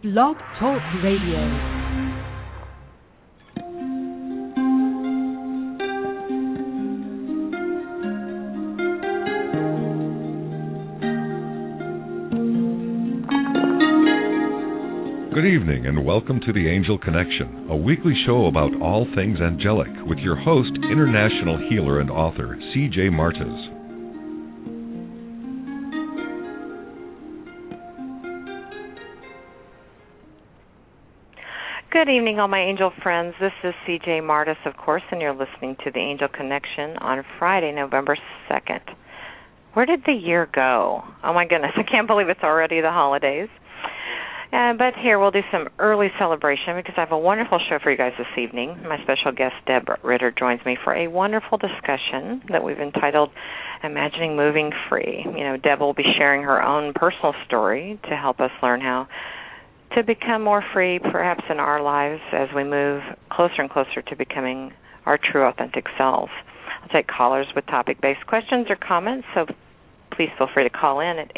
Blog Talk Radio. Good evening and welcome to The Angel Connection, a weekly show about all things angelic with your host, international healer and author, C.J. Martez. Good evening, all my angel friends. This is C.J. Martez, of course, and you're listening to The Angel Connection on Friday, November 2nd. Where did the year go? Oh, my goodness, I can't believe it's already the holidays. But here, we'll do some early celebration because I have a wonderful show for you guys this evening. My special guest, Deb Ritter, joins me for a wonderful discussion that we've entitled Imagining Moving Free. You know, Deb will be sharing her own personal story to help us learn how to become more free, perhaps in our lives, as we move closer and closer to becoming our true, authentic selves. I'll take callers with topic-based questions or comments, so please feel free to call in at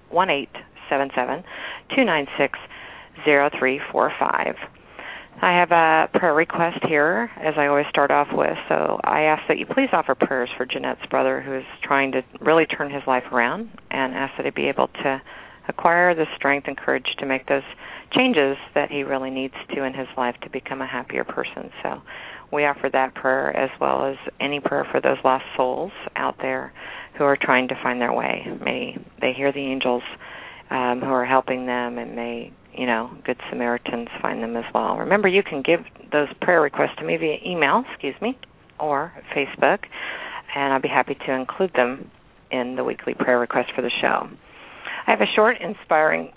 818-296-0345. I have a prayer request here, as I always start off with, so I ask that you please offer prayers for Jeanette's brother, who is trying to really turn his life around, and ask that he be able to acquire the strength and courage to make those changes that he really needs to in his life to become a happier person. So we offer that prayer as well as any prayer for those lost souls out there who are trying to find their way. May they hear the angels who are helping them, and may, good Samaritans find them as well. Remember, you can give those prayer requests to me via email, or Facebook, and I'll be happy to include them in the weekly prayer request for the show. I have a short, inspiring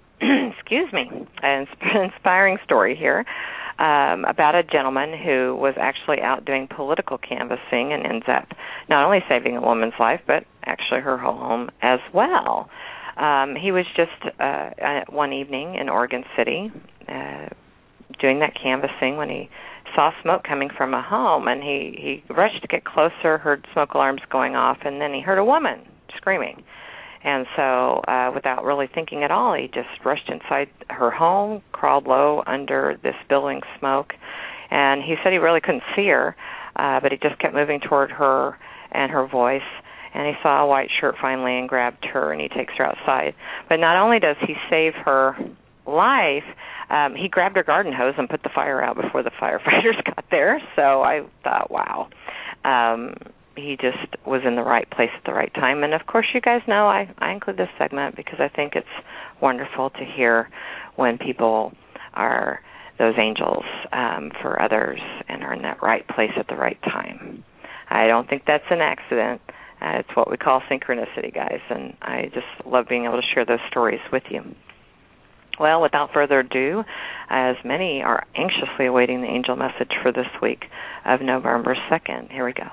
story here about a gentleman who was actually out doing political canvassing and ends up not only saving a woman's life, but actually her whole home as well. He was just one evening in Oregon City doing that canvassing when he saw smoke coming from a home, and he rushed to get closer, heard smoke alarms going off, and then he heard a woman screaming. And so without really thinking at all, he just rushed inside her home, crawled low under this billowing smoke, and he said he really couldn't see her, but he just kept moving toward her and her voice, and he saw a white shirt finally and grabbed her, and he takes her outside. But not only does he save her life, he grabbed her garden hose and put the fire out before the firefighters got there. So I thought, wow. He just was in the right place at the right time. And, of course, you guys know I include this segment because I think it's wonderful to hear when people are those angels for others and are in that right place at the right time. I don't think that's an accident. It's what we call synchronicity, guys, and I just love being able to share those stories with you. Well, without further ado, as many are anxiously awaiting the angel message for this week of November 2nd, here we go.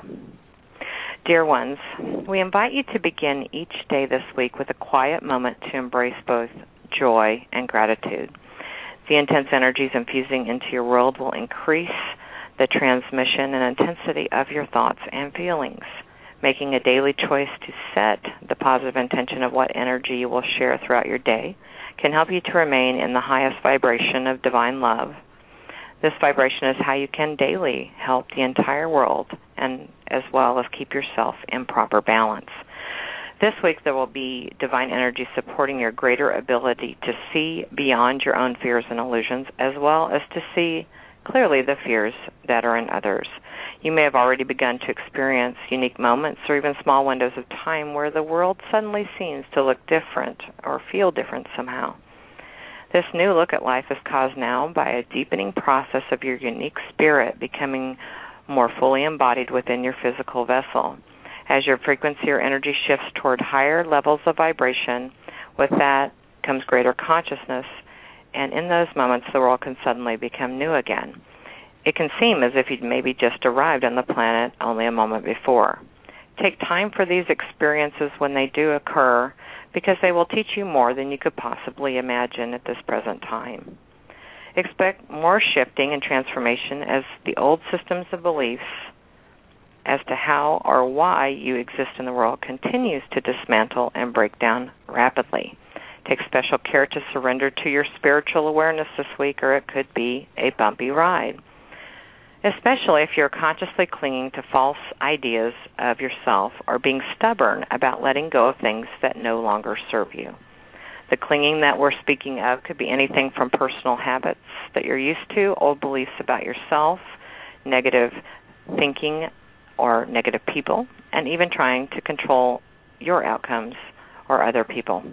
Dear ones, we invite you to begin each day this week with a quiet moment to embrace both joy and gratitude. The intense energies infusing into your world will increase the transmission and intensity of your thoughts and feelings. Making a daily choice to set the positive intention of what energy you will share throughout your day can help you to remain in the highest vibration of divine love. This vibration is how you can daily help the entire world, and as well as keep yourself in proper balance. This week there will be divine energy supporting your greater ability to see beyond your own fears and illusions, as well as to see clearly the fears that are in others. You may have already begun to experience unique moments or even small windows of time where the world suddenly seems to look different or feel different somehow. This new look at life is caused now by a deepening process of your unique spirit becoming more fully embodied within your physical vessel. As your frequency or energy shifts toward higher levels of vibration, with that comes greater consciousness, and in those moments the world can suddenly become new again. It can seem as if you'd maybe just arrived on the planet only a moment before. Take time for these experiences when they do occur, because they will teach you more than you could possibly imagine at this present time. Expect more shifting and transformation as the old systems of beliefs as to how or why you exist in the world continues to dismantle and break down rapidly. Take special care to surrender to your spiritual awareness this week, or it could be a bumpy ride, especially if you're consciously clinging to false ideas of yourself or being stubborn about letting go of things that no longer serve you. The clinging that we're speaking of could be anything from personal habits that you're used to, old beliefs about yourself, negative thinking or negative people, and even trying to control your outcomes or other people.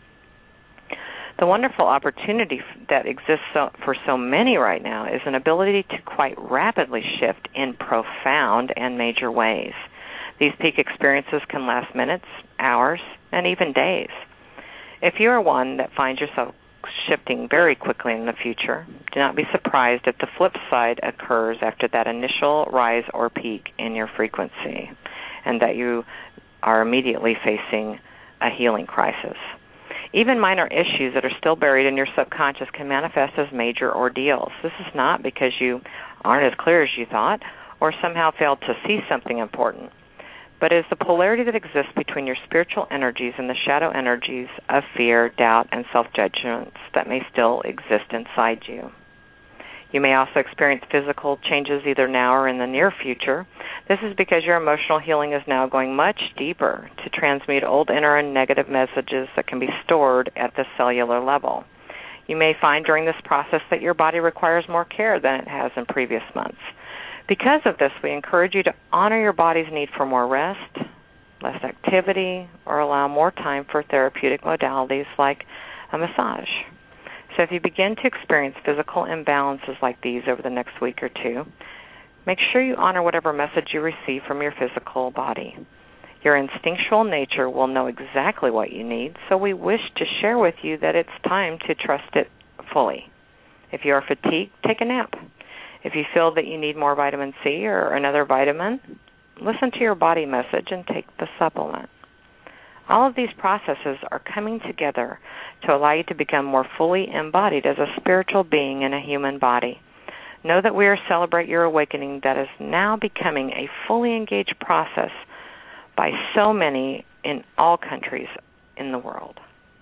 The wonderful opportunity that exists for so many right now is an ability to quite rapidly shift in profound and major ways. These peak experiences can last minutes, hours, and even days. If you are one that finds yourself shifting very quickly in the future, do not be surprised if the flip side occurs after that initial rise or peak in your frequency, and that you are immediately facing a healing crisis. Even minor issues that are still buried in your subconscious can manifest as major ordeals. This is not because you aren't as clear as you thought or somehow failed to see something important, but it is the polarity that exists between your spiritual energies and the shadow energies of fear, doubt, and self-judgments that may still exist inside you. You may also experience physical changes either now or in the near future. This is because your emotional healing is now going much deeper to transmute old inner and negative messages that can be stored at the cellular level. You may find during this process that your body requires more care than it has in previous months. Because of this, we encourage you to honor your body's need for more rest, less activity, or allow more time for therapeutic modalities like a massage. So if you begin to experience physical imbalances like these over the next week or two, make sure you honor whatever message you receive from your physical body. Your instinctual nature will know exactly what you need, so we wish to share with you that it's time to trust it fully. If you are fatigued, take a nap. If you feel that you need more vitamin C or another vitamin, listen to your body message and take the supplement. All of these processes are coming together to allow you to become more fully embodied as a spiritual being in a human body. Know that we are celebrating your awakening that is now becoming a fully engaged process by so many in all countries in the world.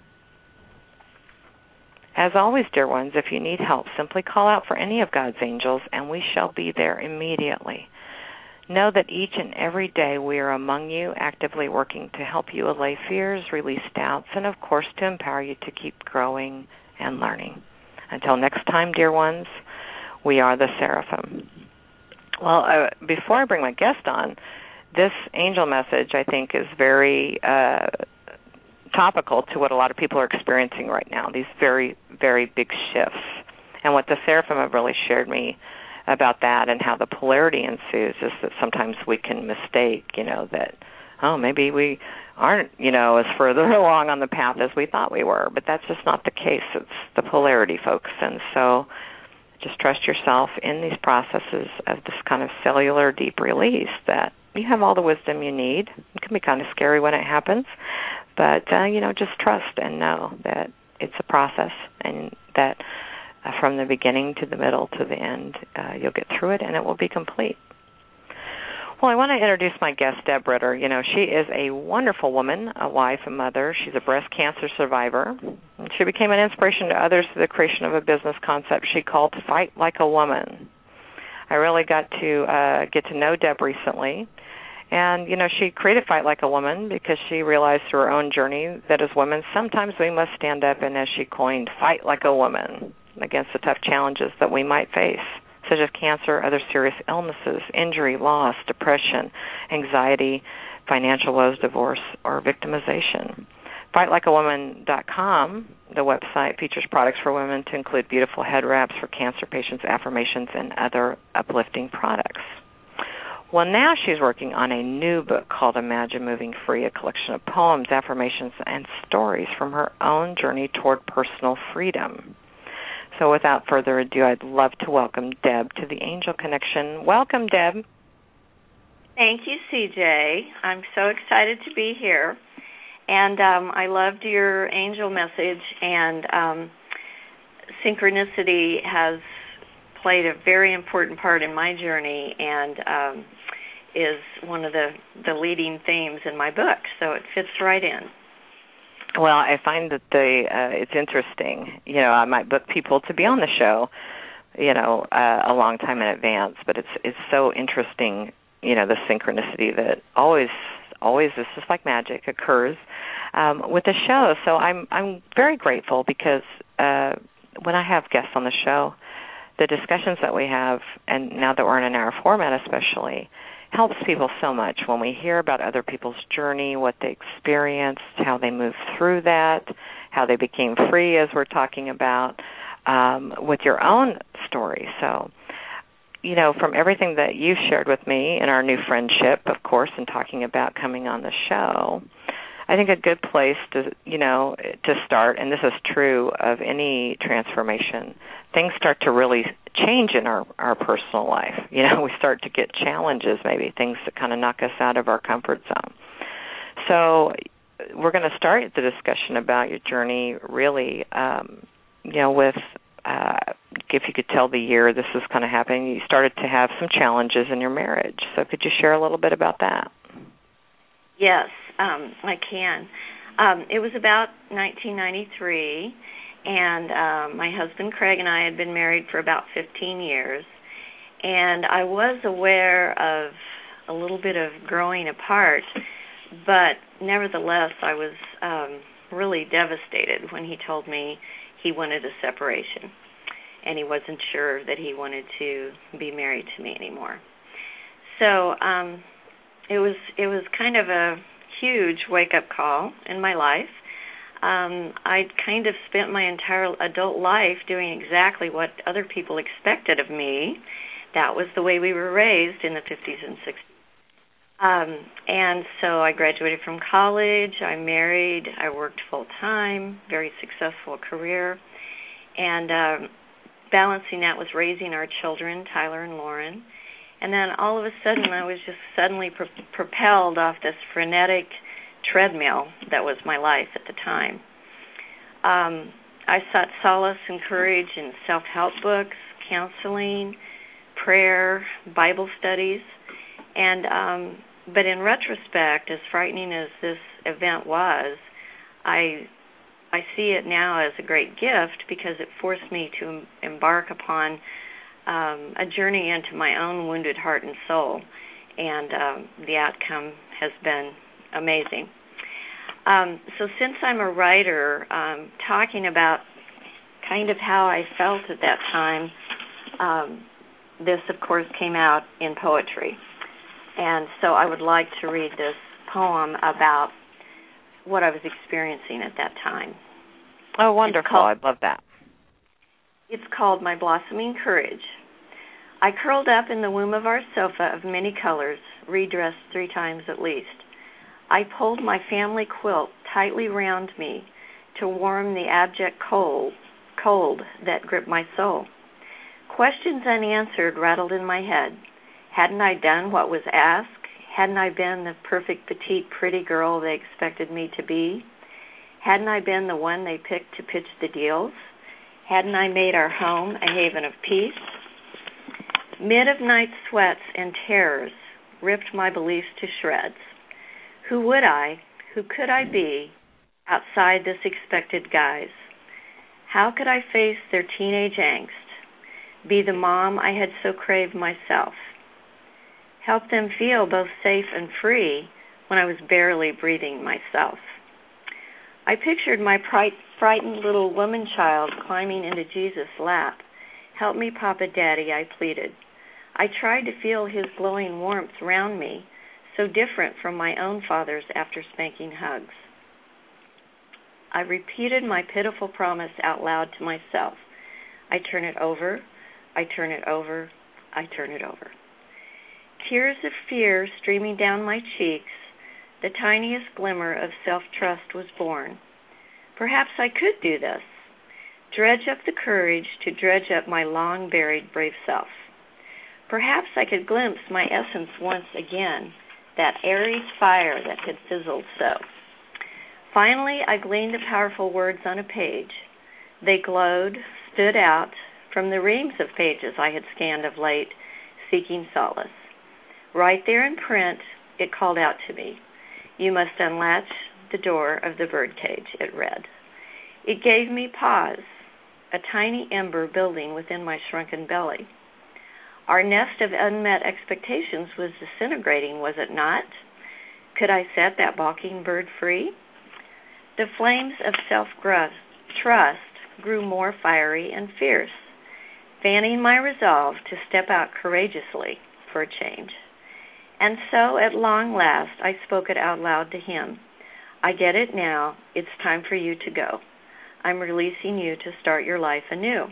As always, dear ones, if you need help, simply call out for any of God's angels, and we shall be there immediately. Know that each and every day we are among you, actively working to help you allay fears, release doubts, and, of course, to empower you to keep growing and learning. Until next time, dear ones, we are the Seraphim. Well, before I bring my guest on, this angel message, I think, is very topical to what a lot of people are experiencing right now, these very, very big shifts. And what the Seraphim have really shared me about that and how the polarity ensues is that sometimes we can mistake, that, maybe we aren't, as further along on the path as we thought we were. But that's just not the case. It's the polarity, folks. And so just trust yourself in these processes of this kind of cellular deep release that you have all the wisdom you need. It can be kind of scary when it happens. But, just trust and know that it's a process and that from the beginning to the middle to the end, you'll get through it and it will be complete. Well, I want to introduce my guest, Deb Ritter. She is a wonderful woman, a wife, a mother. She's a breast cancer survivor. And she became an inspiration to others through the creation of a business concept she called Fight Like a Woman. I really got to get to know Deb recently. And, she created Fight Like a Woman because she realized through her own journey that as women, sometimes we must stand up and, as she coined, fight like a woman against the tough challenges that we might face, such as cancer, other serious illnesses, injury, loss, depression, anxiety, financial woes, divorce, or victimization. FightLikeAWoman.com, the website, features products for women to include beautiful head wraps for cancer patients, affirmations, and other uplifting products. Well, now she's working on a new book called Imagine Moving Free, a collection of poems, affirmations, and stories from her own journey toward personal freedom. So without further ado, I'd love to welcome Deb to the Angel Connection. Welcome, Deb. Thank you, CJ. I'm so excited to be here. And I loved your angel message, and synchronicity has played a very important part in my journey and is one of the leading themes in my book, so it fits right in. Well, I find that it's interesting. I might book people to be on the show, a long time in advance, but it's so interesting, the synchronicity that always this is like magic occurs with the show. So I'm very grateful because when I have guests on the show, the discussions that we have, and now that we're in an hour format especially, helps people so much when we hear about other people's journey, what they experienced, how they moved through that, how they became free, as we're talking about, with your own story. So, from everything that you shared with me in our new friendship, of course, and talking about coming on the show, I think a good place to start, and this is true of any transformation, things start to really change in our personal life. We start to get challenges, maybe things that kind of knock us out of our comfort zone. So we're going to start the discussion about your journey really, with, if you could tell the year this was kind of happening, you started to have some challenges in your marriage. So could you share a little bit about that? Yes, I can. It was about 1993, and my husband Craig and I had been married for about 15 years, and I was aware of a little bit of growing apart, but nevertheless I was really devastated when he told me he wanted a separation, and he wasn't sure that he wanted to be married to me anymore. So it was kind of a huge wake-up call in my life. I'd kind of spent my entire adult life doing exactly what other people expected of me. That was the way we were raised in the 50s and 60s. And so I graduated from college, I married, I worked full-time, very successful career, and balancing that was raising our children, Tyler and Lauren. And then all of a sudden I was just suddenly propelled off this frenetic treadmill that was my life at the time. I sought solace and courage in self-help books, counseling, prayer, Bible studies, and but in retrospect, as frightening as this event was, I see it now as a great gift because it forced me to embark upon a journey into my own wounded heart and soul, and the outcome has been amazing. So since I'm a writer, talking about kind of how I felt at that time, this, of course, came out in poetry. And so I would like to read this poem about what I was experiencing at that time. Oh, wonderful. I'd love that. It's called My Blossoming Courage. I curled up in the womb of our sofa of many colors, redressed 3 times at least. I pulled my family quilt tightly round me to warm the abject cold that gripped my soul. Questions unanswered rattled in my head. Hadn't I done what was asked? Hadn't I been the perfect, petite, pretty girl they expected me to be? Hadn't I been the one they picked to pitch the deals? Hadn't I made our home a haven of peace? Mid-of-night sweats and terrors ripped my beliefs to shreds. Who could I be outside this expected guise? How could I face their teenage angst, be the mom I had so craved myself, help them feel both safe and free when I was barely breathing myself? I pictured my frightened little woman child climbing into Jesus' lap. Help me, Papa Daddy, I pleaded. I tried to feel his glowing warmth round me, so different from my own father's after spanking hugs. I repeated my pitiful promise out loud to myself. I turn it over, I turn it over, I turn it over. Tears of fear streaming down my cheeks, the tiniest glimmer of self-trust was born. Perhaps I could do this. Dredge up the courage to dredge up my long-buried brave self. Perhaps I could glimpse my essence once again, that airy fire that had fizzled so. Finally, I gleaned the powerful words on a page. They glowed, stood out from the reams of pages I had scanned of late, seeking solace. Right there in print, it called out to me. You must unlatch the door of the birdcage, it read. It gave me pause, a tiny ember building within my shrunken belly. Our nest of unmet expectations was disintegrating, was it not? Could I set that balking bird free? The flames of self-trust grew more fiery and fierce, fanning my resolve to step out courageously for a change. And so, at long last, I spoke it out loud to him. I get it now. It's time for you to go. I'm releasing you to start your life anew.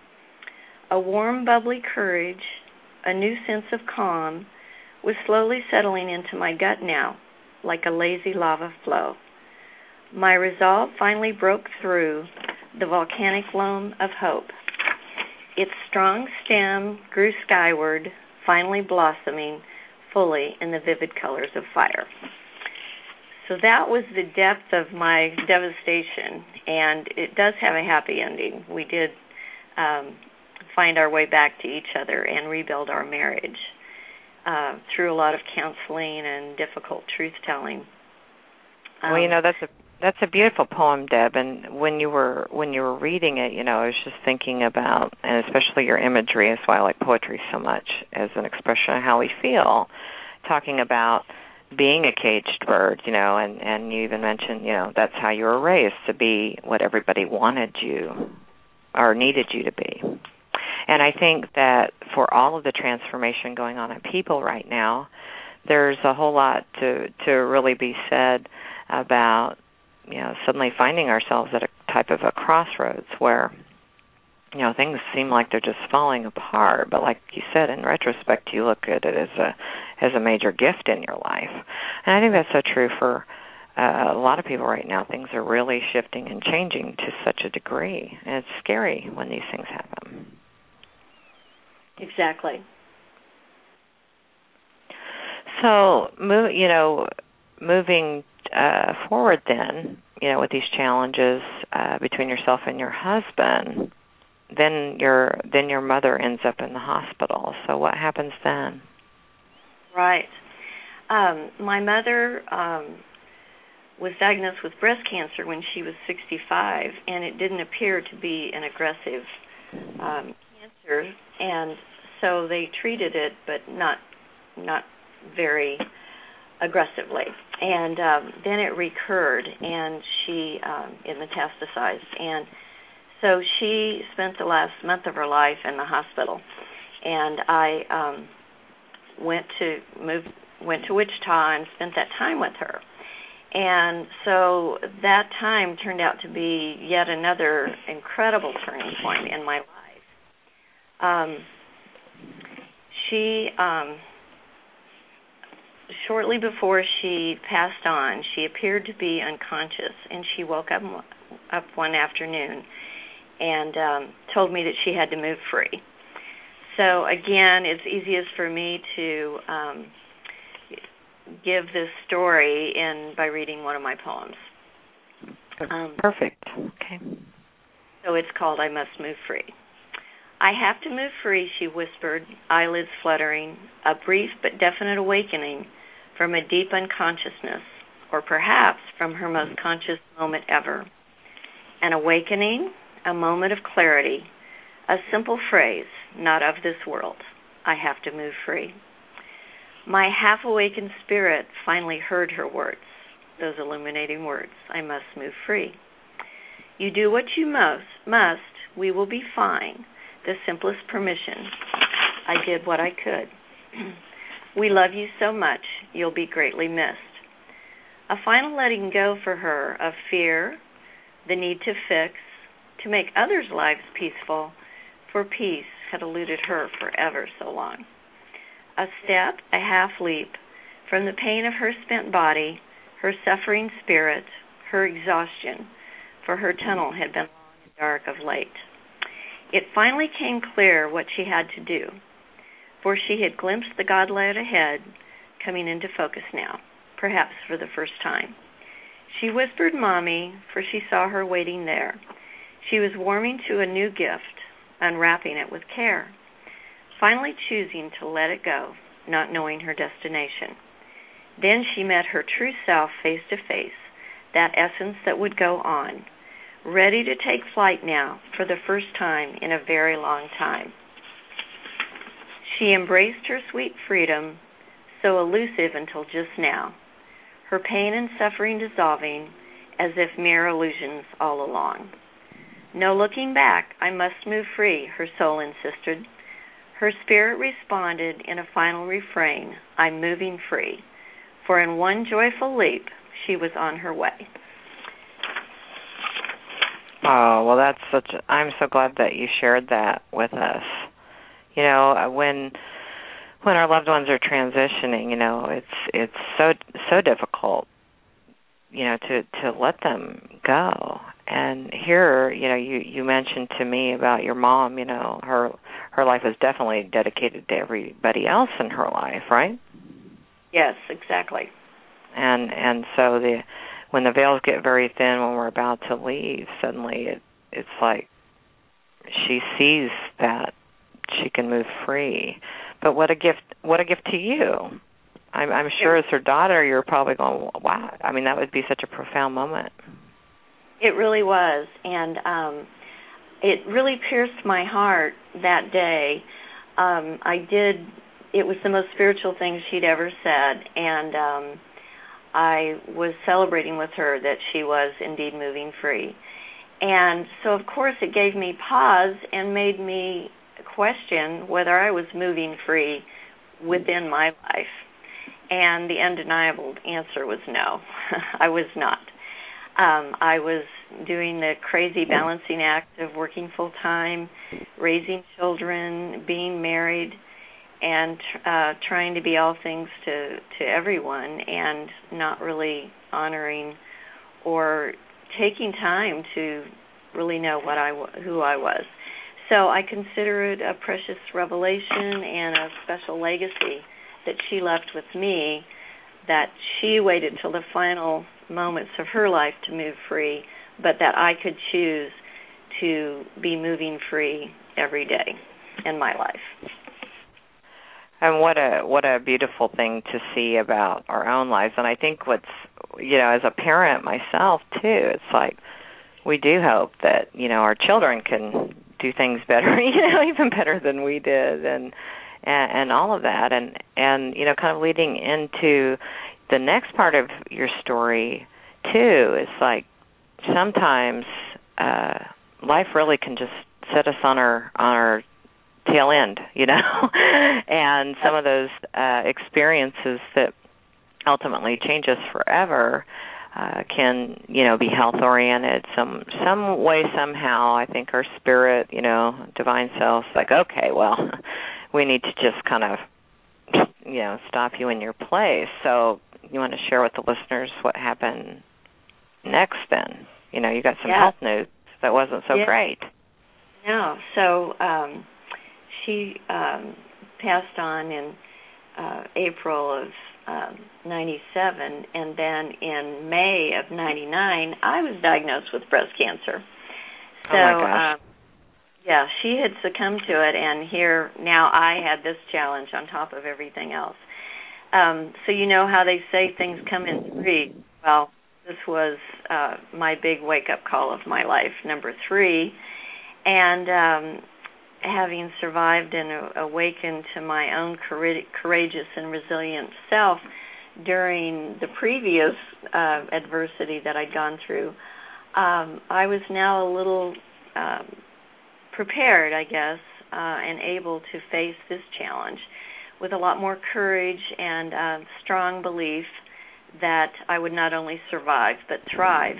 A warm, bubbly courage, a new sense of calm, was slowly settling into my gut now, like a lazy lava flow. My resolve finally broke through the volcanic loam of hope. Its strong stem grew skyward, finally blossoming fully in the vivid colors of fire. So that was the depth of my devastation, and it does have a happy ending. We did find our way back to each other and rebuild our marriage through a lot of counseling and difficult truth-telling. Well, that's a beautiful poem, Deb. And when you were reading it, I was just thinking about, and especially your imagery. That's why I like poetry so much as an expression of how we feel. Talking about being a caged bird, and you even mentioned, that's how you were raised, to be what everybody wanted you or needed you to be. And I think that for all of the transformation going on in people right now, there's a whole lot to really be said about, suddenly finding ourselves at a type of a crossroads where, things seem like they're just falling apart. But like you said, in retrospect, you look at it as a major gift in your life. And I think that's so true for a lot of people right now. Things are really shifting and changing to such a degree. And it's scary when these things happen. Exactly. So, moving forward then, with these challenges between yourself and your husband, then your mother ends up in the hospital. So what happens then? Right. My mother was diagnosed with breast cancer when she was 65, and it didn't appear to be an aggressive cancer, and so they treated it, but not very aggressively. And then it recurred, and it metastasized, and so she spent the last month of her life in the hospital. And I went to Wichita and spent that time with her. And so that time turned out to be yet another incredible turning point in my life. She shortly before she passed on, she appeared to be unconscious, and she woke up one afternoon and told me that she had to move free. So again, it's easiest for me to give this story by reading one of my poems. Perfect. Okay. So it's called I Must Move Free. I have to move free, she whispered, eyelids fluttering, a brief but definite awakening from a deep unconsciousness, or perhaps from her most conscious moment ever. An awakening, a moment of clarity, a simple phrase, not of this world. I have to move free. My half-awakened spirit finally heard her words, those illuminating words, I must move free. You do what you must, we will be fine, the simplest permission. I did what I could. We love you so much, you'll be greatly missed. A final letting go for her of fear, the need to fix, to make others' lives peaceful, for peace had eluded her for ever so long. A step, a half leap, from the pain of her spent body, her suffering spirit, her exhaustion, for her tunnel had been long and dark of late. It finally came clear what she had to do, for she had glimpsed the godlight ahead, coming into focus now, perhaps for the first time. She whispered Mommy, for she saw her waiting there. She was warming to a new gift, unwrapping it with care, finally choosing to let it go, not knowing her destination. Then she met her true self face to face, that essence that would go on, ready to take flight now for the first time in a very long time. She embraced her sweet freedom, so elusive until just now, her pain and suffering dissolving as if mere illusions all along. No looking back, I must move free, her soul insisted. Her spirit responded in a final refrain, I'm moving free, for in one joyful leap, she was on her way. Oh, well, I'm so glad that you shared that with us. You know, when our loved ones are transitioning, you know, it's so difficult, you know, to let them go. And here, you know, you mentioned to me about your mom, you know, her life is definitely dedicated to everybody else in her life, right? Yes, exactly. And so when the veils get very thin when we're about to leave, suddenly it's like she sees that she can move free. But what a gift to you. I'm sure as her daughter you're probably going, wow, I mean that would be such a profound moment. It really was, and it really pierced my heart that day. It was the most spiritual thing she'd ever said, and I was celebrating with her that she was indeed moving free. And so, of course, it gave me pause and made me question whether I was moving free within my life. And the undeniable answer was no, I was not. I was doing the crazy balancing act of working full-time, raising children, being married, and trying to be all things to everyone, and not really honoring or taking time to really know who I was. So I consider it a precious revelation and a special legacy that she left with me, that she waited till the final moments of her life to move free, but that I could choose to be moving free every day in my life. And what a beautiful thing to see about our own lives. And I think what's, you know, as a parent myself too, it's like we do hope that, you know, our children can do things better, you know, even better than we did, and all of that. And you know, kind of leading into the next part of your story too, is like sometimes life really can just set us on our tail end, you know, and some of those experiences that ultimately change us forever can, you know, be health oriented some way, somehow. I think our spirit, you know, divine self's like, okay, well, we need to just kind of, you know, stop you in your place. So you want to share with the listeners what happened next then? You know, you got some health news that wasn't so great. No, so she passed on in April of 97, and then in May of 99, I was diagnosed with breast cancer. So, oh my gosh. Yeah, she had succumbed to it, and here now I had this challenge on top of everything else. So you know how they say things come in threes. Well, this was my big wake-up call of my life, number 3. And having survived and awakened to my own courageous and resilient self during the previous adversity that I'd gone through, I was now a little prepared, I guess, and able to face this challenge with a lot more courage and strong belief that I would not only survive but thrive.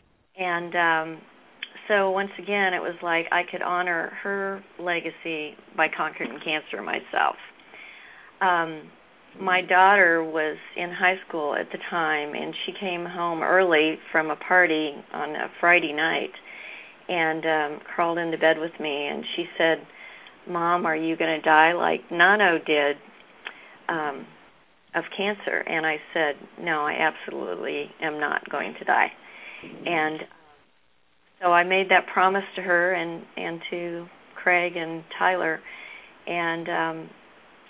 And so once again, it was like I could honor her legacy by conquering cancer myself. My daughter was in high school at the time, and she came home early from a party on a Friday night and crawled into bed with me, and she said, "Mom, are you going to die like Nano did of cancer?" And I said, "No, I absolutely am not going to die." And so I made that promise to her and to Craig and Tyler, and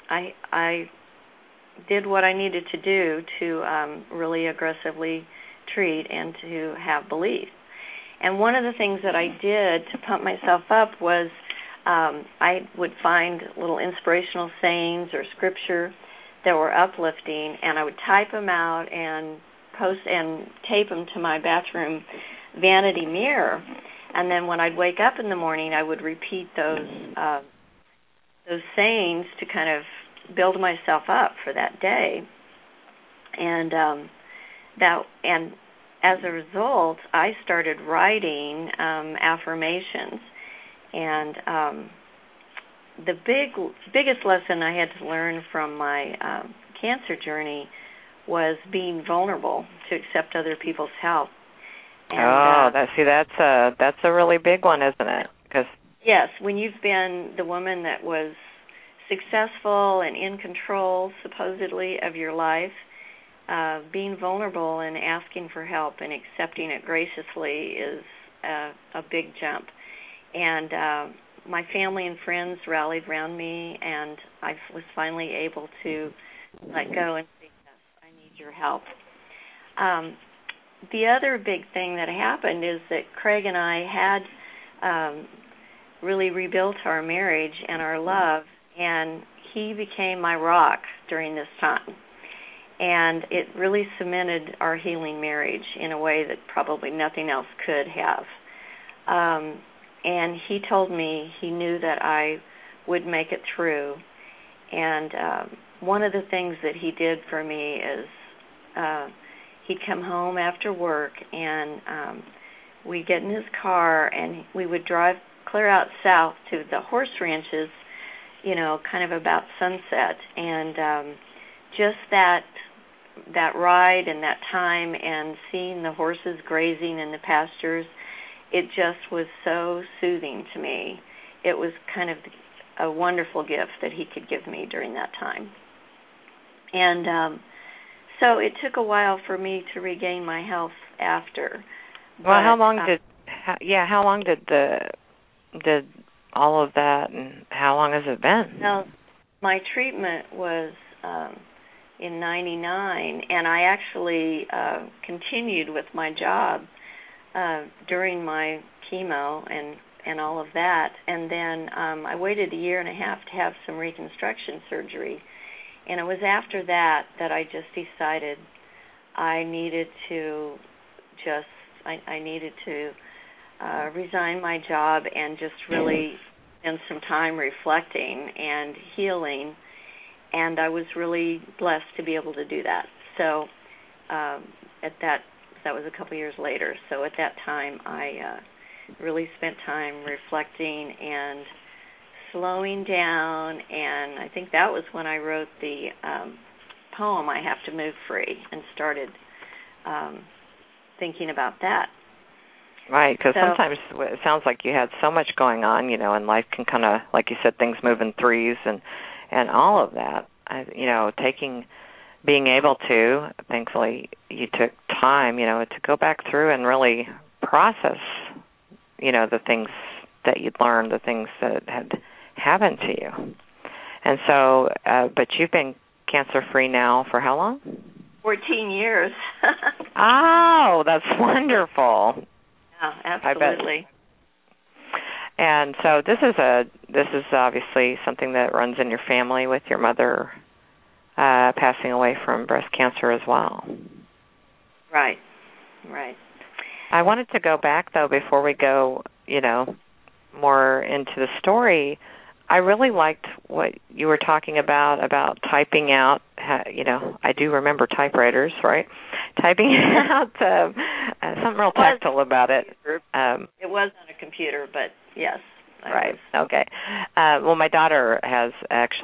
I did what I needed to do to really aggressively treat and to have belief. And one of the things that I did to pump myself up was I would find little inspirational sayings or scripture that were uplifting, and I would type them out and post and tape them to my bathroom vanity mirror. And then when I'd wake up in the morning, I would repeat those sayings to kind of build myself up for that day. And and as a result, I started writing affirmations. And the biggest lesson I had to learn from my cancer journey was being vulnerable to accept other people's help. And, that's a really big one, isn't it? 'Cause yes, when you've been the woman that was successful and in control, supposedly, of your life, being vulnerable and asking for help and accepting it graciously is a big jump. And my family and friends rallied around me, and I was finally able to let go and say, yes, I need your help. The other big thing that happened is that Craig and I had really rebuilt our marriage and our love, and he became my rock during this time. And it really cemented our healing marriage in a way that probably nothing else could have. And he told me he knew that I would make it through. And one of the things that he did for me is he'd come home after work, and we'd get in his car, and we would drive clear out south to the horse ranches, kind of about sunset. And just that ride and that time and seeing the horses grazing in the pastures, it just was so soothing to me. It was kind of a wonderful gift that he could give me during that time. And so it took a while for me to regain my health after. Well, how long did all of that, and how long has it been? Well, my treatment was in 99, and I actually continued with my job during my chemo and all of that. And then I waited a year and a half to have some reconstruction surgery. And it was after that I just decided I needed to resign my job and just really spend some time reflecting and healing. And I was really blessed to be able to do that. So that was a couple years later. So at that time, I really spent time reflecting and slowing down, and I think that was when I wrote the poem, I Have to Move Free, and started thinking about that. Right, because sometimes it sounds like you had so much going on, and life can kind of, like you said, things move in threes and all of that. Being able to, thankfully, you took time, to go back through and really process, the things that you'd learned, the things that had happened to you. And so, but you've been cancer-free now for how long? 14 years. Oh, that's wonderful. Yeah, absolutely. And so this is obviously something that runs in your family with your mother passing away from breast cancer as well. Right. I wanted to go back, though, before we go, more into the story. I really liked what you were talking about typing out, I do remember typewriters, right? Typing out something real tactile about it. It was on a computer, but yes. Right, okay. Well, my daughter has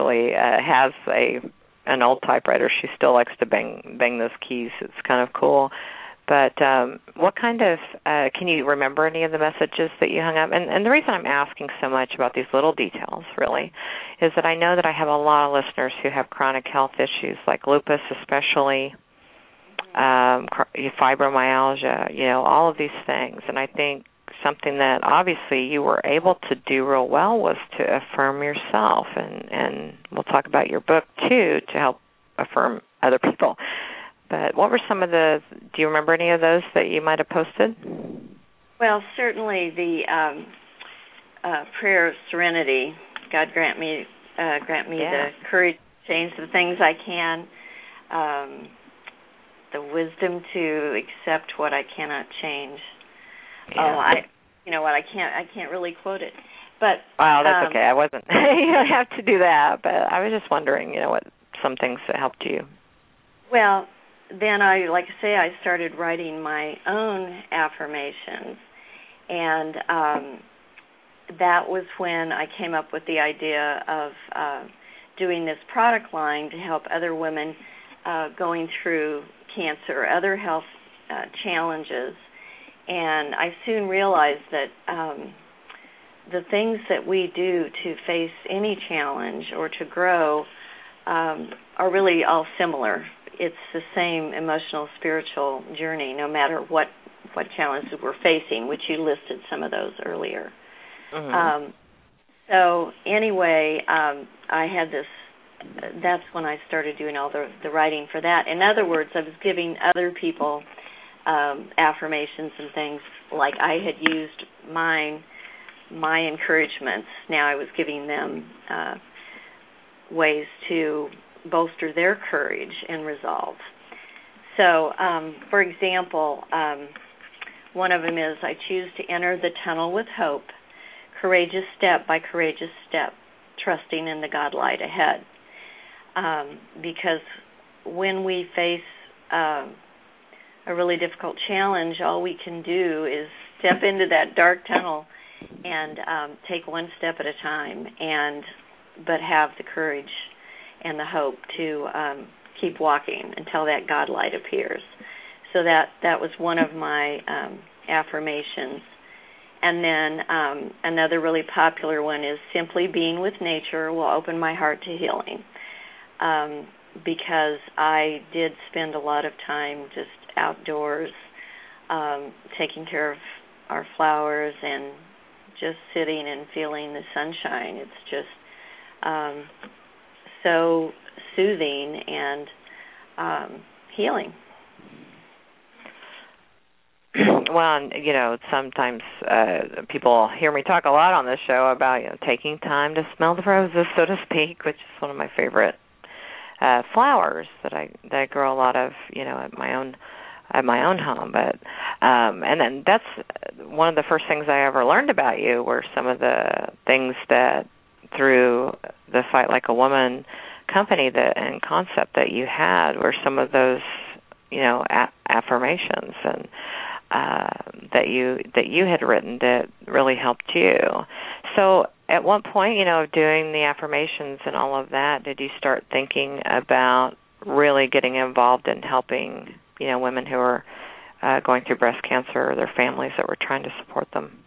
an old typewriter. She still likes to bang those keys. It's kind of cool. But what kind of, can you remember any of the messages that you hung up? And the reason I'm asking so much about these little details, really, is that I know that I have a lot of listeners who have chronic health issues, like lupus especially, fibromyalgia, all of these things. And I think something that obviously you were able to do real well was to affirm yourself. And we'll talk about your book, too, to help affirm other people. But what were some of do you remember any of those that you might have posted? Well, certainly the prayer of serenity. God grant me the courage to change the things I can, the wisdom to accept what I cannot change. Yeah. I can't really quote it. But wow, that's okay. I wasn't. You don't have to do that. But I was just wondering, what some things that helped you. Well, then I started writing my own affirmations, and that was when I came up with the idea of doing this product line to help other women going through cancer or other health challenges. And I soon realized that the things that we do to face any challenge or to grow are really all similar. It's the same emotional, spiritual journey, no matter what challenges we're facing, which you listed some of those earlier. Mm-hmm. So anyway, I had this. That's when I started doing all the writing for that. In other words, I was giving other people affirmations and things like I had used my encouragements. Now I was giving them ways to bolster their courage and resolve. So, for example, one of them is, I choose to enter the tunnel with hope, courageous step by courageous step, trusting in the God light ahead. Because when we face a really difficult challenge, all we can do is step into that dark tunnel and take one step at a time, but have the courage and the hope to keep walking until that God light appears. So that was one of my affirmations. And then another really popular one is, simply being with nature will open my heart to healing. Because I did spend a lot of time just outdoors, taking care of our flowers and just sitting and feeling the sunshine. It's just so soothing and healing. Well, sometimes people hear me talk a lot on this show about taking time to smell the roses, so to speak, which is one of my favorite flowers that I grow a lot of, at my own home. But and then that's one of the first things I ever learned about you were some of the things that through the Fight Like a Woman company and concept that you had were some of those affirmations and that you had written that really helped you. So at one point, of doing the affirmations and all of that, did you start thinking about really getting involved in helping, women who are going through breast cancer or their families that were trying to support them?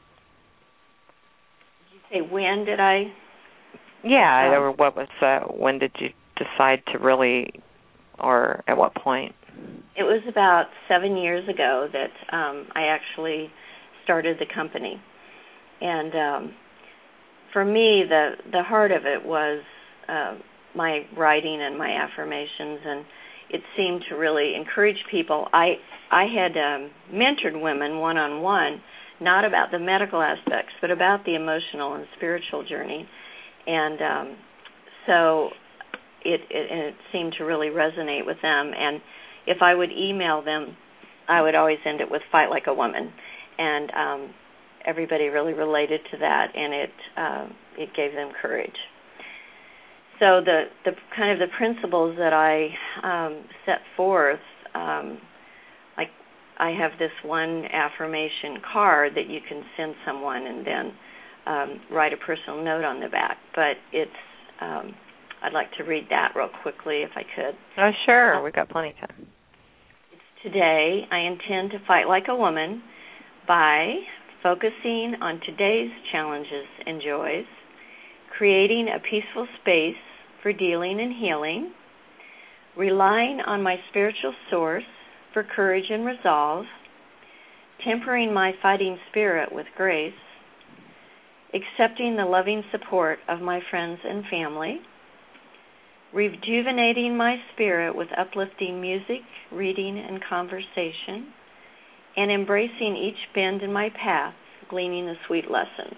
Did you say when did I? Yeah, or what was when did you decide to really, or at what point? It was about 7 years ago that I actually started the company. And for me, the heart of it was my writing and my affirmations, and it seemed to really encourage people. I had mentored women one-on-one, not about the medical aspects, but about the emotional and spiritual journey. And so it seemed to really resonate with them. And if I would email them, I would always end it with Fight Like a Woman. And everybody really related to that, and it gave them courage. So the kind of the principles that I set forth, like I have this one affirmation card that you can send someone and then write a personal note on the back. But it's I'd like to read that real quickly if I could. Oh, sure. We've got plenty of time. Today, I intend to fight like a woman by focusing on today's challenges and joys, creating a peaceful space for dealing and healing, relying on my spiritual source for courage and resolve, tempering my fighting spirit with grace, accepting the loving support of my friends and family, rejuvenating my spirit with uplifting music, reading, and conversation, and embracing each bend in my path, gleaning the sweet lessons.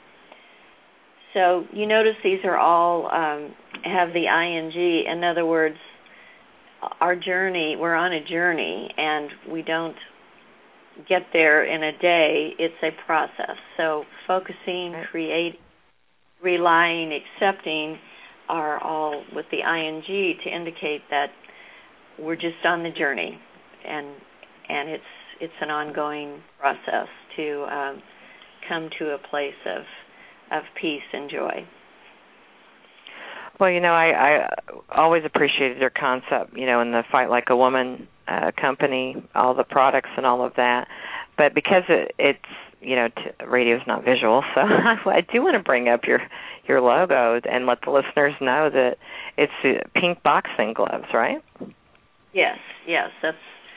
So you notice these are all have the ing. In other words, our journey, we're on a journey, and we don't get there in a day. It's a process. So focusing, creating, relying, accepting are all with the ing to indicate that we're just on the journey, and it's an ongoing process to come to a place of peace and joy. Well, I always appreciated your concept, in the Fight Like a Woman company, all the products and all of that. But because it's, radio's not visual, so I do want to bring up your logo and let the listeners know that it's pink boxing gloves, right? Yes, that's.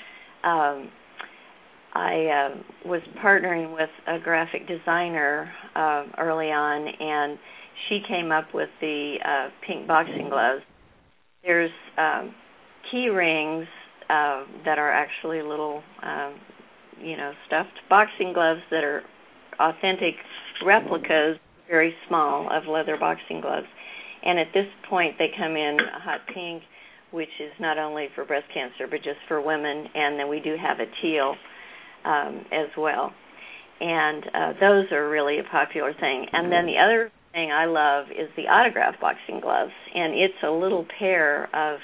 I was partnering with a graphic designer early on, and she came up with the pink boxing gloves. There's key rings that are actually little, stuffed boxing gloves that are authentic replicas, very small, of leather boxing gloves. And at this point, they come in a hot pink, which is not only for breast cancer, but just for women. And then we do have a teal as well. And those are really a popular thing. And then the other thing I love is the autograph boxing gloves. And it's a little pair of,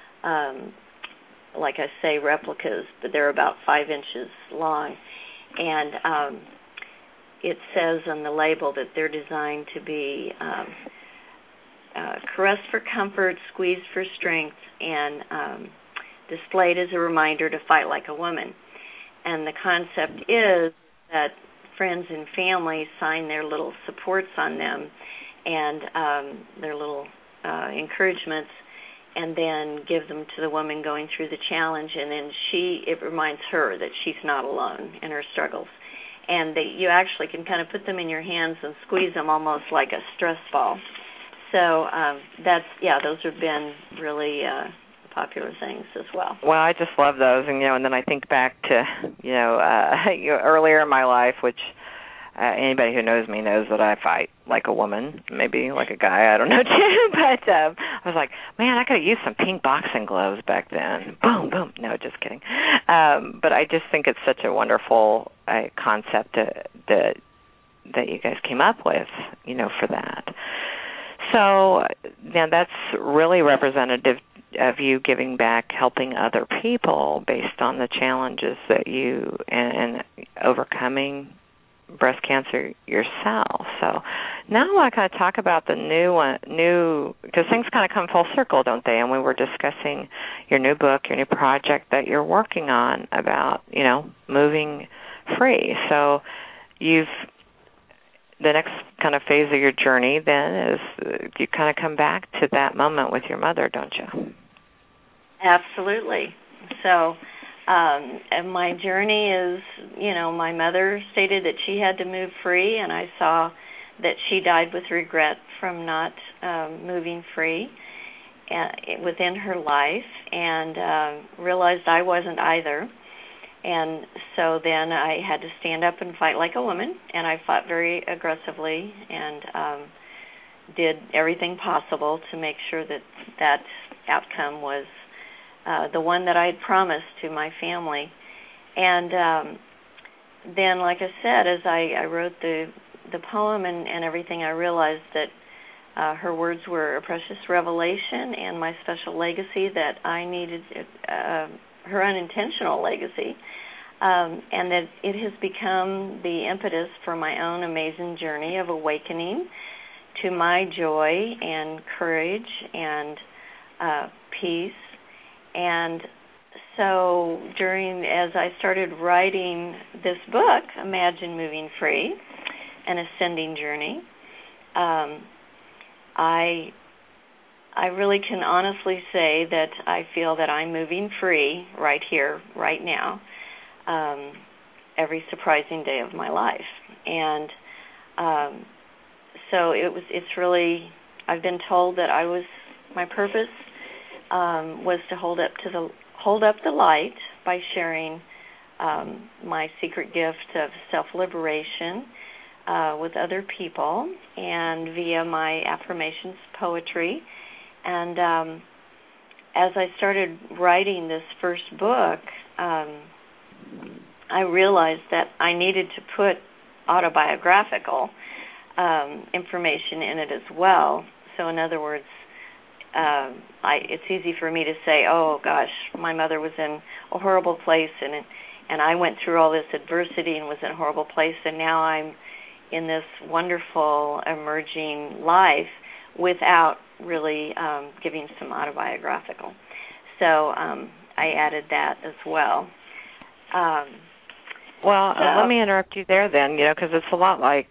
like I say, replicas, but they're about 5 inches long. And it says on the label that they're designed to be caressed for comfort, squeezed for strength, and displayed as a reminder to fight like a woman. And the concept is that friends and family sign their little supports on them and their little encouragements, and then give them to the woman going through the challenge, and then it reminds her that she's not alone in her struggles. And you actually can kind of put them in your hands and squeeze them almost like a stress ball. So those have been really popular things as well. Well, I just love those, and then I think back to earlier in my life, which anybody who knows me knows that I fight like a woman, maybe like a guy, I don't know too. But I was like, man, I could have used some pink boxing gloves back then. Boom, boom. No, just kidding. But I just think it's such a wonderful concept that you guys came up with, for that. So now that's really representative of you giving back, helping other people based on the challenges that you and overcoming breast cancer yourself. So now I want to kind of talk about the new, because things kind of come full circle, don't they? And we were discussing your new book, your new project that you're working on about, moving free. So the next kind of phase of your journey then is you kind of come back to that moment with your mother, don't you? Absolutely. So and my journey is, my mother stated that she had to move free, and I saw that she died with regret from not moving free within her life, and realized I wasn't either. And so then I had to stand up and fight like a woman, and I fought very aggressively and did everything possible to make sure that outcome was the one that I had promised to my family. And then, like I said, as I wrote the poem and everything, I realized that her words were a precious revelation and my special legacy, that I needed her unintentional legacy, and that it has become the impetus for my own amazing journey of awakening to my joy and courage and peace. And so as I started writing this book, Imagine Moving Free, an Ascending Journey, I really can honestly say that I feel that I'm moving free right here, right now, every surprising day of my life. And so it's really, I've been told that I was My purpose was to hold up the light by sharing my secret gift of self-liberation with other people, and via my affirmations poetry. And as I started writing this first book, I realized that I needed to put autobiographical information in it as well. So in other words, it's easy for me to say, oh gosh, my mother was in a horrible place, and I went through all this adversity and was in a horrible place, and now I'm in this wonderful emerging life without really giving some autobiographical. So I added that as well. Let me interrupt you there then, because it's a lot like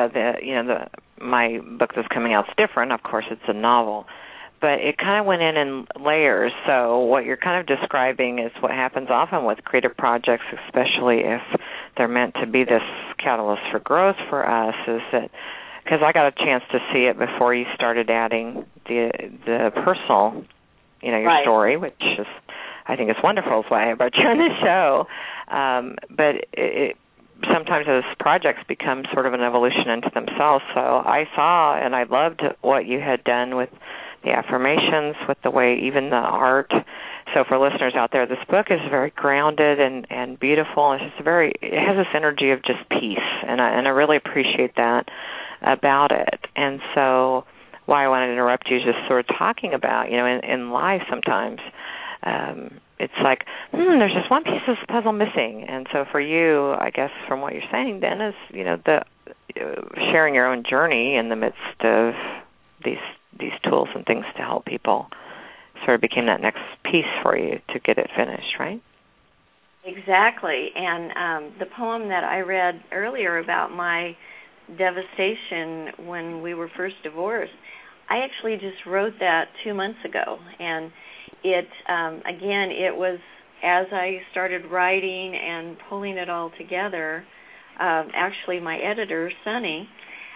my book that's coming out is different. Of course, it's a novel, but it kind of went in layers. So what you're kind of describing is what happens often with creative projects, especially if they're meant to be this catalyst for growth for us, is that because I got a chance to see it before you started adding the personal, your right. story, which is, I think it's wonderful. It's why I brought you on the show. But it sometimes those projects become sort of an evolution into themselves. So I saw and I loved what you had done with the affirmations, with the way, even the art. So for listeners out there, this book is very grounded and beautiful. It's just it has this energy of just peace, and I really appreciate that about it. And so why I wanted to interrupt you is just sort of talking about, in life sometimes it's like, there's just one piece of the puzzle missing. And so for you, I guess from what you're saying then is, the sharing your own journey in the midst of these tools and things to help people sort of became that next piece for you to get it finished, right? Exactly. And the poem that I read earlier about my devastation when we were first divorced, I actually just wrote that 2 months ago. And it, again, it was as I started writing and pulling it all together, actually my editor, Sunny,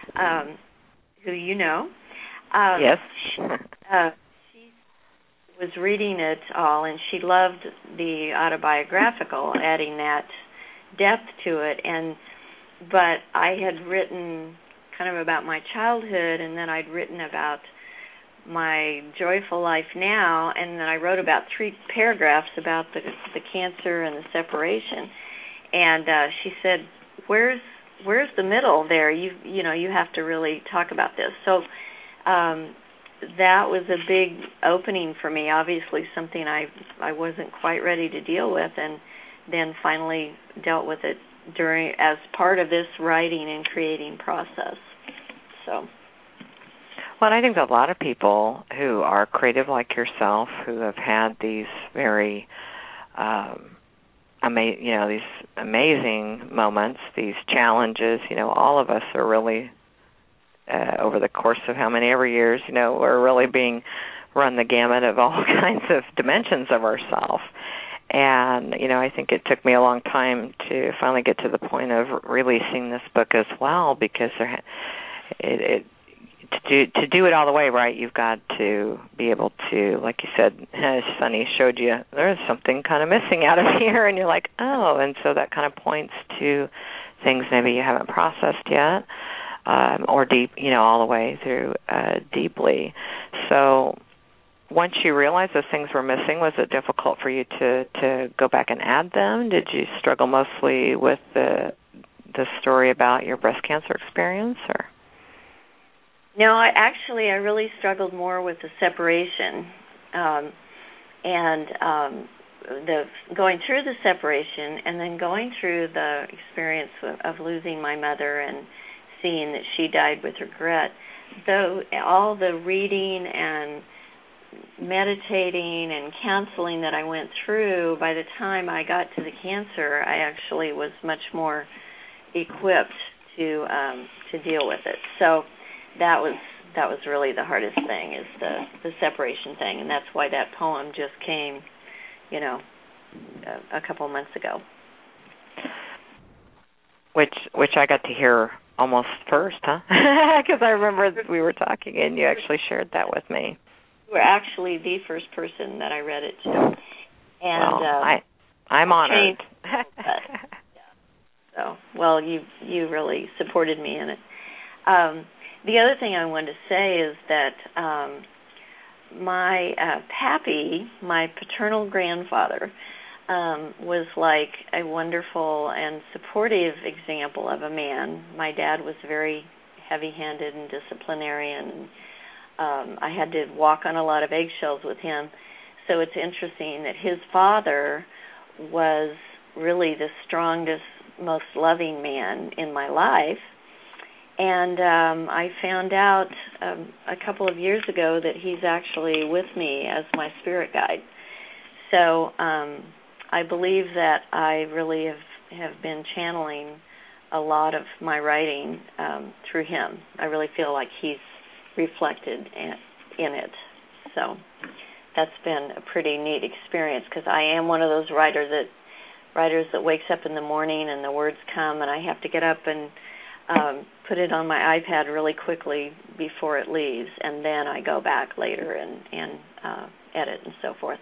who you know, yes. She was reading it all, and she loved the autobiographical, adding that depth to it. But I had written kind of about my childhood, and then I'd written about my joyful life now, and then I wrote about 3 paragraphs about the cancer and the separation. And she said, "Where's the middle there? You have to really talk about this." So that was a big opening for me. Obviously, something I wasn't quite ready to deal with, and then finally dealt with it as part of this writing and creating process. So. Well, I think that a lot of people who are creative like yourself, who have had these very, these amazing moments, these challenges, all of us are really, over the course of how many ever years, we're really being run the gamut of all kinds of dimensions of ourselves. And, I think it took me a long time to finally get to the point of releasing this book as well, because to do it all the way right, you've got to be able to, like you said, as Sunny showed you, there's something kind of missing out of here, and you're like, oh, and so that kind of points to things maybe you haven't processed yet, or deep, all the way through deeply. So once you realized those things were missing, was it difficult for you to go back and add them? Did you struggle mostly with the story about your breast cancer experience, or? No, I really struggled more with the separation, and the going through the separation, and then going through the experience of losing my mother and seeing that she died with regret. Though all the reading and meditating and counseling that I went through, by the time I got to the cancer, I actually was much more equipped to deal with it. So that was really the hardest thing, is the separation thing, and that's why that poem just came, a couple of months ago. Which I got to hear almost first, huh? Because I remember we were talking and you actually shared that with me. were actually the first person that I read it to. And well, I'm honored. So, well, you really supported me in it. The other thing I wanted to say is that my pappy, my paternal grandfather, was like a wonderful and supportive example of a man. My dad was very heavy-handed and disciplinarian. I had to walk on a lot of eggshells with him. So it's interesting that his father was really the strongest, most loving man in my life. And I found out a couple of years ago that he's actually with me as my spirit guide. So I believe that I really have been channeling a lot of my writing through him. I really feel like he's reflected in it. So that's been a pretty neat experience, because I am one of those writers that wakes up in the morning and the words come, and I have to get up and put it on my iPad really quickly before it leaves, and then I go back later and edit and so forth.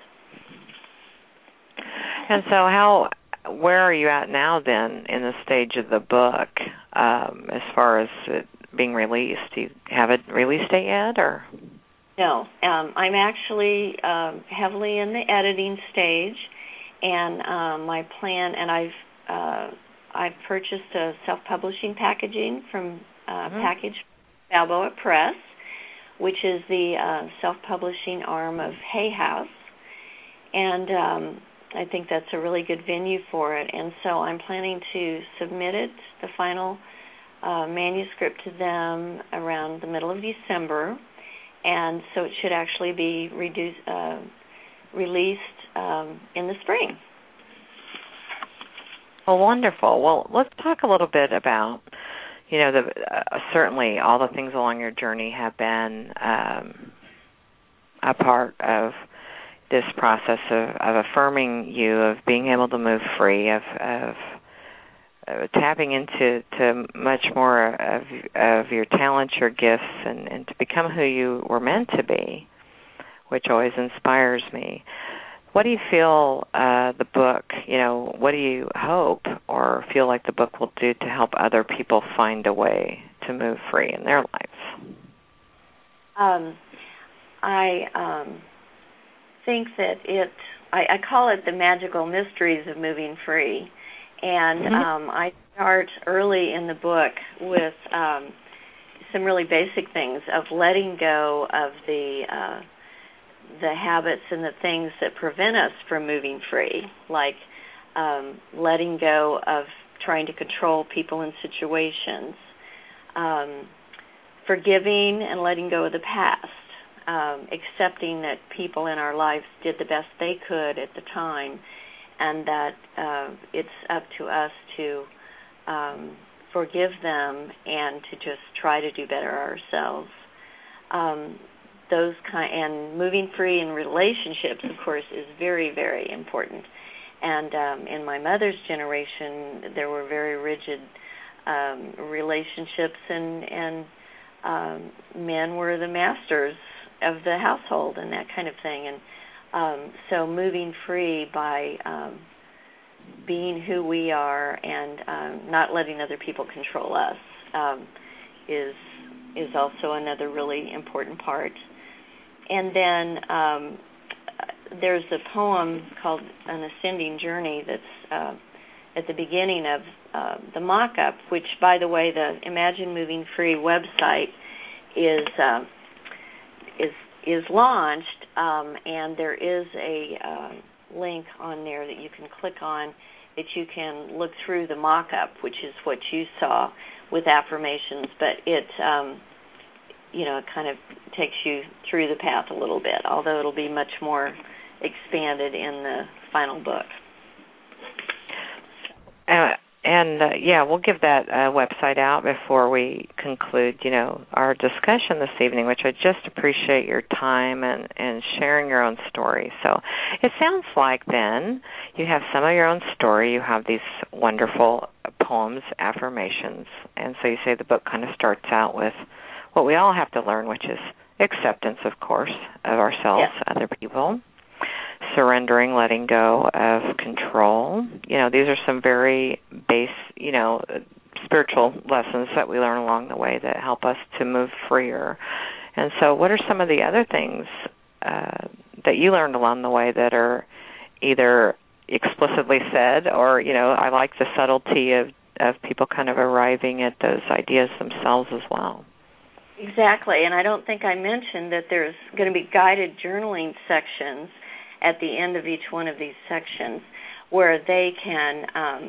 And so where are you at now then in the stage of the book as far as it being released? Do you have a release date yet, or? No, I'm actually heavily in the editing stage, and my plan, and I've purchased a self-publishing packaging from Package Balboa Press, which is the self-publishing arm of Hay House, and I think that's a really good venue for it. And so I'm planning to submit it, the final manuscript, to them around the middle of December, and so it should actually be released in the spring. Well, wonderful. Well, let's talk a little bit about, certainly all the things along your journey have been a part of this process of affirming you, of being able to move free, of tapping into much more of your talents, your gifts, and to become who you were meant to be, which always inspires me. What do you feel the book, what do you hope or feel like the book will do to help other people find a way to move free in their lives? I think that I call it the magical mysteries of moving free. And I start early in the book with some really basic things of letting go of the habits and the things that prevent us from moving free, like letting go of trying to control people and situations, forgiving and letting go of the past, accepting that people in our lives did the best they could at the time, and that it's up to us to forgive them and to just try to do better ourselves. And moving free in relationships, of course, is very, very important. And in my mother's generation, there were very rigid relationships, and men were the masters of the household and that kind of thing. And so moving free by being who we are and not letting other people control us is also another really important part. And then there's a poem called An Ascending Journey that's at the beginning of the mock-up, which, by the way, the Imagine Moving Free website is launched, and there is a link on there that you can click on that you can look through the mock-up, which is what you saw with affirmations, but it kind of takes you through the path a little bit, although it'll be much more expanded in the final book. We'll give that website out before we conclude, our discussion this evening, which I just appreciate your time and sharing your own story. So it sounds like then you have some of your own story. You have these wonderful poems, affirmations, and so you say the book kind of starts out with what we all have to learn, which is acceptance, of course, of ourselves, yes. other people, surrendering, letting go of control. These are some very base, spiritual lessons that we learn along the way that help us to move freer. And so what are some of the other things that you learned along the way that are either explicitly said or, I like the subtlety of people kind of arriving at those ideas themselves as well? Exactly, and I don't think I mentioned that there's going to be guided journaling sections at the end of each one of these sections where they can,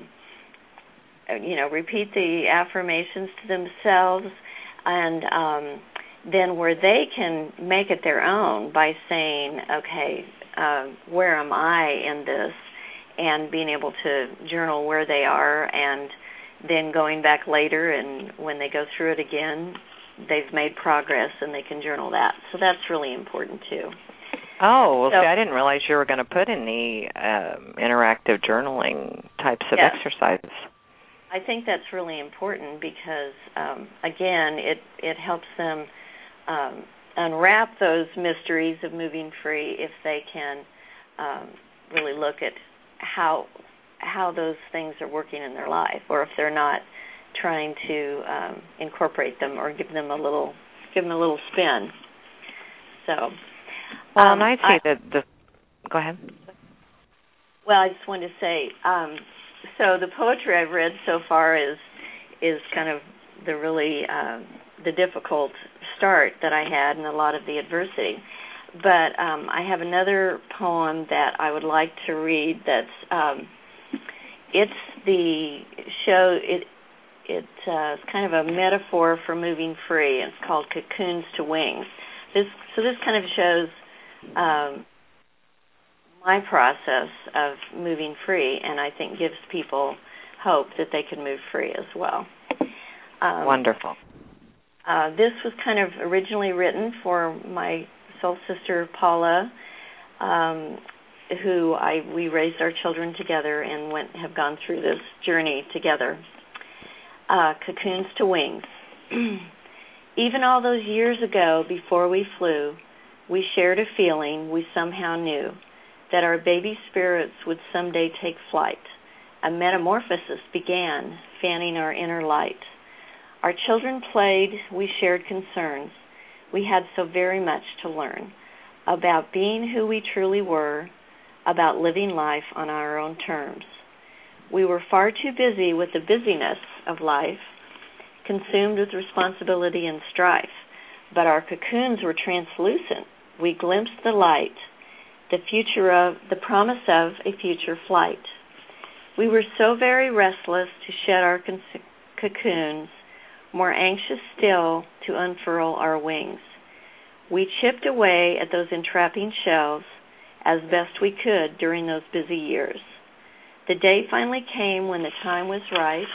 repeat the affirmations to themselves, and then where they can make it their own by saying, okay, where am I in this, and being able to journal where they are, and then going back later, and when they go through it again, they've made progress and they can journal that. So that's really important too. Oh, well, see, I didn't realize you were going to put in the interactive journaling types of exercises. I think that's really important because, again, it helps them unwrap those mysteries of moving free if they can really look at how those things are working in their life, or if they're not trying to incorporate them or give them a little spin. So, well, and I'd say that go ahead. Well, I just wanted to say, so the poetry I've read so far is kind of the really the difficult start that I had and a lot of the adversity. But I have another poem that I would like to read. That's it's the show. It's kind of a metaphor for moving free. It's called Cocoons to Wings. This kind of shows my process of moving free, and I think gives people hope that they can move free as well. Wonderful. This was kind of originally written for my soul sister Paula, who we raised our children together and have gone through this journey together. Cocoons to Wings. Even all those years ago, before we flew, we shared a feeling we somehow knew that our baby spirits would someday take flight. A metamorphosis began, fanning our inner light. Our children played, we shared concerns. We had so very much to learn about being who we truly were, about living life on our own terms. We were far too busy with the busyness of life, consumed with responsibility and strife, but our cocoons were translucent. We glimpsed the light, the promise of a future flight. We were so very restless to shed our cocoons, more anxious still to unfurl our wings. We chipped away at those entrapping shells as best we could during those busy years. The day finally came when the time was right.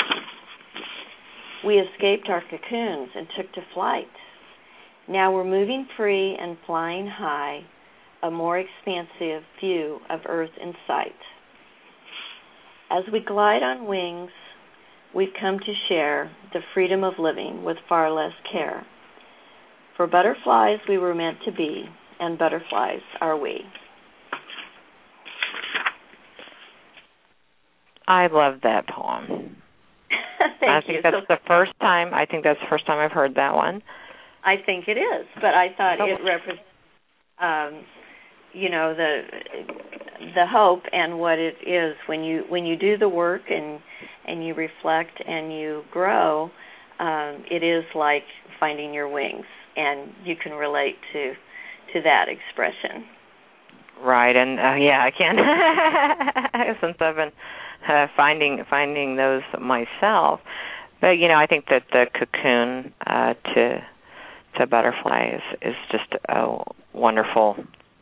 We escaped our cocoons and took to flight. Now we're moving free and flying high, a more expansive view of Earth in sight. As we glide on wings, we've come to share the freedom of living with far less care. For butterflies we were meant to be, and butterflies are we. I love that poem. I think that's the first time I've heard that one. I think it is, but I thought it represents, the hope and what it is when you do the work and you reflect and you grow. It is like finding your wings, and you can relate to that expression. Right, and I can, since I've been finding those myself. But I think that the cocoon to butterfly is just a wonderful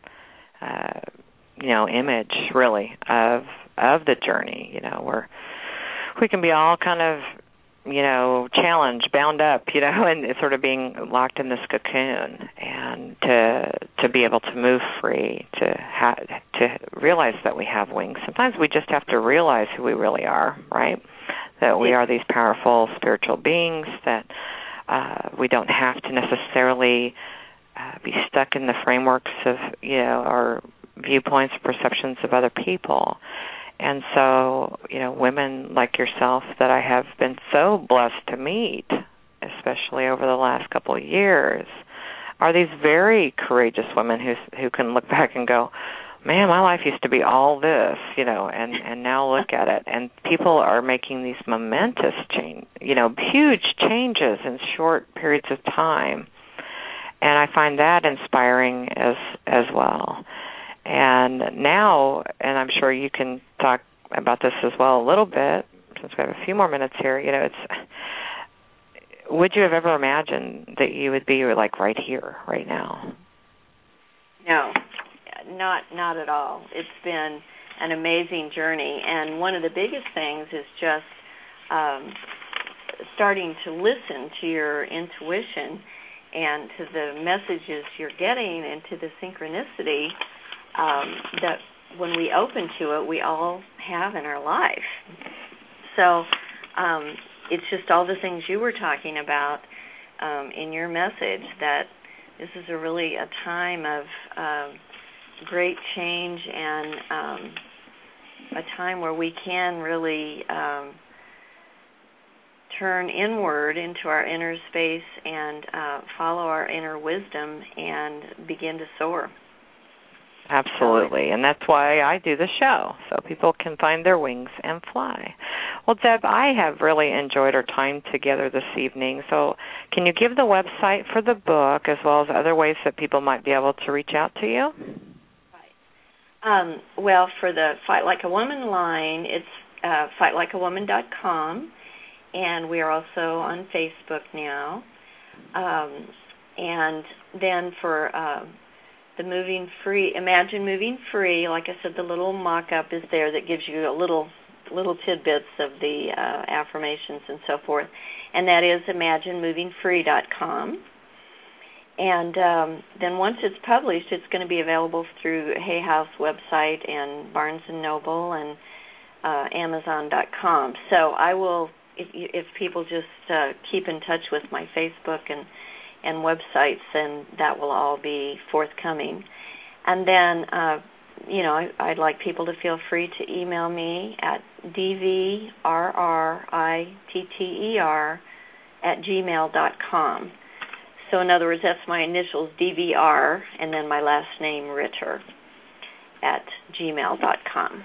image, really, of the journey. Where we can be all kind of challenged, bound up, and sort of being locked in this cocoon, and to be able to move free, to realize that we have wings. Sometimes we just have to realize who we really are, right? That we are these powerful spiritual beings, that we don't have to necessarily be stuck in the frameworks of, or viewpoints, perceptions of other people. And so, women like yourself that I have been so blessed to meet, especially over the last couple of years, are these very courageous women who can look back and go, man, my life used to be all this, and now look at it. And people are making these momentous huge changes in short periods of time. And I find that inspiring as well. And now, and I'm sure you can talk about this as well a little bit, since we have a few more minutes here, would you have ever imagined that you would be like right here, right now? No, not at all. It's been an amazing journey, and one of the biggest things is just starting to listen to your intuition and to the messages you're getting and to the synchronicity that when we open to it, we all have in our life. So it's just all the things you were talking about in your message, that this is really a time of great change and a time where we can really turn inward into our inner space and follow our inner wisdom and begin to soar. Absolutely, and that's why I do the show, so people can find their wings and fly. Well, Deb, I have really enjoyed our time together this evening, so can you give the website for the book as well as other ways that people might be able to reach out to you? Right. Well, for the Fight Like a Woman line, it's fightlikeawoman.com, and we are also on Facebook now. And then for the Moving Free, Imagine Moving Free, like I said, the little mock-up is there that gives you a little tidbits of the affirmations and so forth, and that is imaginemovingfree.com. And then once it's published, it's going to be available through Hay House website and Barnes & Noble and Amazon.com. So I will, if people just keep in touch with my Facebook and websites, then that will all be forthcoming. And then, I'd like people to feel free to email me at dvrritter@gmail.com. So in other words, that's my initials, DVR, and then my last name, Ritter, @gmail.com.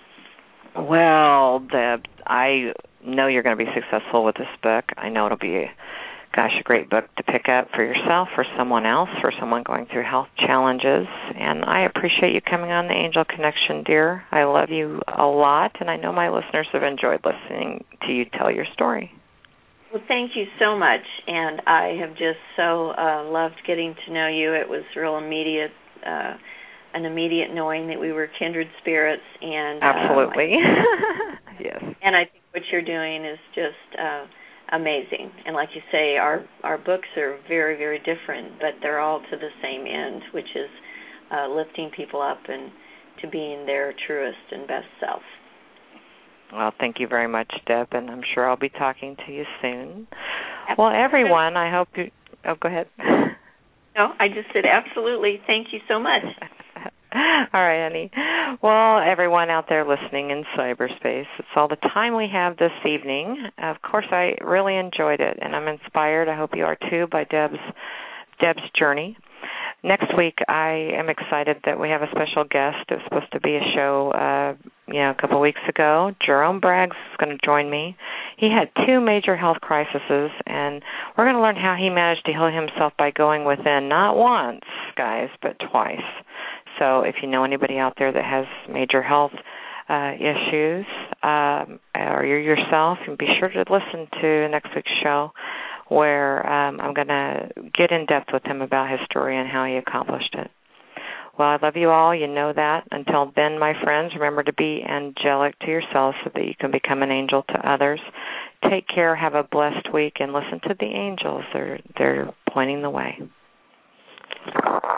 Well, Deb, I know you're going to be successful with this book. I know it'll be a great book to pick up for yourself, for someone else, for someone going through health challenges. And I appreciate you coming on the Angel Connection, dear. I love you a lot, and I know my listeners have enjoyed listening to you tell your story. Well, thank you so much, and I have just so loved getting to know you. It was real immediate, an immediate knowing that we were kindred spirits. And absolutely. Yes. And I think what you're doing is just amazing. And like you say, our books are very, very different, but they're all to the same end, which is lifting people up and to being their truest and best self. Well, thank you very much, Deb, and I'm sure I'll be talking to you soon. Absolutely. Well, everyone, I hope you... Oh, go ahead. No, I just said absolutely. Thank you so much. All right, honey. Well, everyone out there listening in cyberspace, it's all the time we have this evening. Of course, I really enjoyed it, and I'm inspired, I hope you are too, by Deb's journey. Next week, I am excited that we have a special guest. It was supposed to be a show, a couple of weeks ago. Jerome Braggs is going to join me. He had 2 major health crises, and we're going to learn how he managed to heal himself by going within, not once, guys, but twice. So if you know anybody out there that has major health issues, or you're yourself, and be sure to listen to next week's show, where I'm going to get in depth with him about his story and how he accomplished it. Well, I love you all. You know that. Until then, my friends, remember to be angelic to yourselves so that you can become an angel to others. Take care. Have a blessed week, and listen to the angels. They're pointing the way.